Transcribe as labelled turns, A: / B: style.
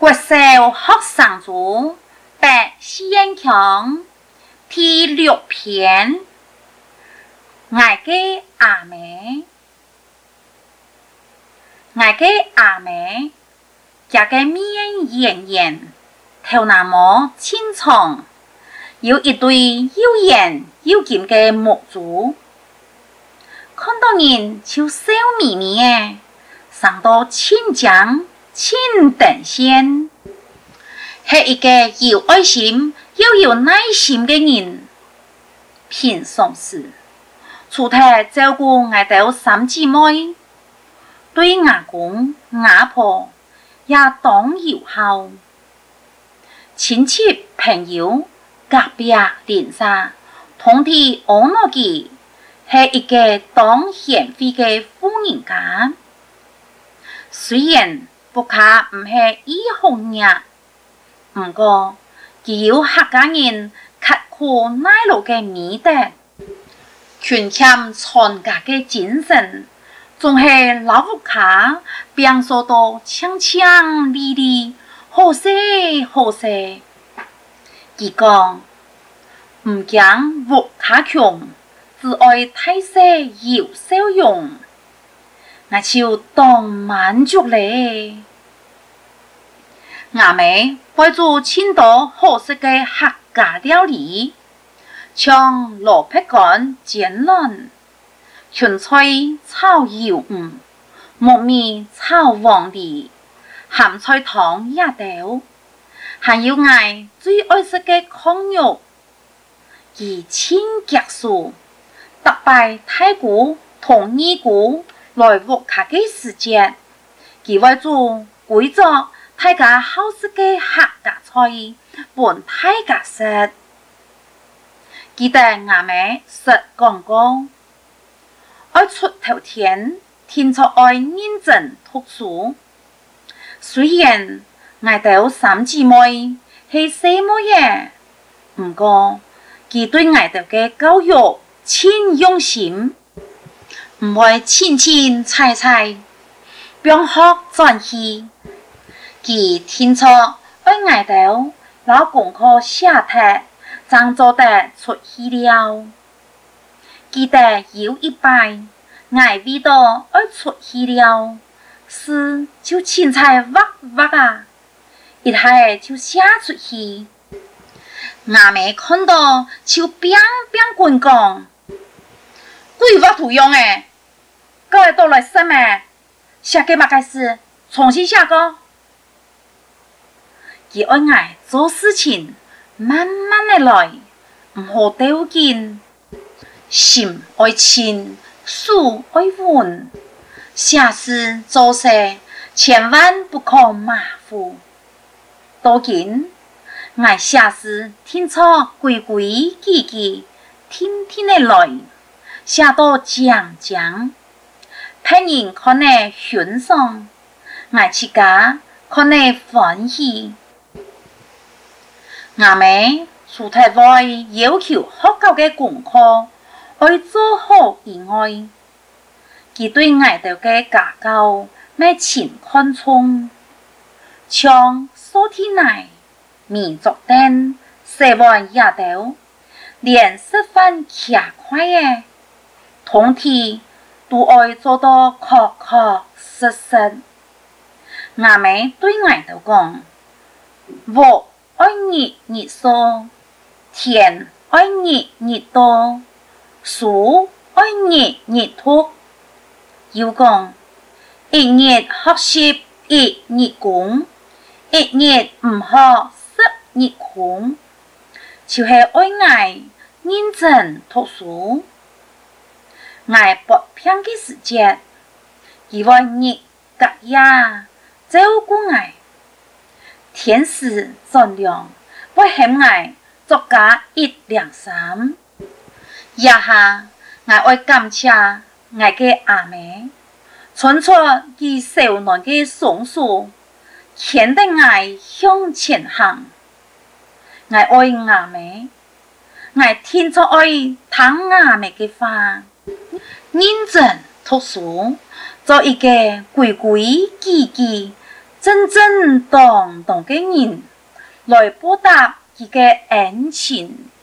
A: 国小學生組白先強第6篇，我嘅阿妹，我嘅阿妹，家嘅面圓圓，頭那麼清長，有一對又圓又尖嘅目珠，看到人就笑眯眯嘅，生到清江清等仙，係一個有愛心又有耐心嘅人。平常時，除咗照顧我哋三姊妹，對阿公阿婆也當友好。親戚朋友隔壁鄰舍，同地安樂佢，係一個當賢惠嘅富人家。雖然不卡唔係醫紅日，不過佢有客家人刻苦耐勞嘅美德，全謙傳家嘅精神，仲係老福卡表現到強強力力，好勢好勢。佢講唔驚福卡窮，只愛大勢有笑容。我就當滿足咧。阿妹會做青島好食嘅客家料理，像蘿蔔乾煎卵、芹菜炒魷魚、木米炒黃梨、鹹菜湯也豆，還有我最愛食嘅炕肉。佢清潔素，特拜太姑同二姑來屋卡嘅時節，佢會做貴族大家好食嘅客家菜，伴大家食。記得阿妹說講過，愛出頭天，天出愛認真讀書。雖然我哋三姊妹係細妹嘅，不過佢對我哋嘅教育真用心。唔會清清菜菜，邊學轉去。佢聽錯愛愛到老公課寫題，真做得出去了。記得有一擺，愛味道愛出去了，事就青菜挖挖啊，一下就寫出去。阿妹看到就乒乒滾講。鬼話圖用誒，各位都來寫咩？寫嘅乜嘅事，重新寫過。佢愛愛做事情，慢慢的來，唔好丟緊。心愛清，書愛穩，寫事做事，千萬不可馬虎。多緊，愛寫事聽錯規規矩矩，天天的來。寫到講講，別人看你欣賞，我自家看你歡喜。阿妹除咗為要求學校嘅功課，愛做好以外，佢對我哋嘅家教咩情看重，像掃地奶、米作燈、洗碗也豆，連食飯徛快嘅。同體都愛做到確確實實。阿妹對我哋講：我愛日日數，田愛日日多，樹愛日日禿。又講：一日學習一日功，一日唔學十日空。就係愛我認真讀書。愛薄片嘅時節，佢會日隔夜照顧我。天時轉涼，會嫌我作家1、2、3。以下我愛感謝我嘅阿妹，傳出佢少年嘅松樹，牽得我向前行。我愛阿妹，我聽出愛聽阿妹嘅話。認真讀書，做一個規規矩矩、 正正当当的人来报答伊嘅恩情。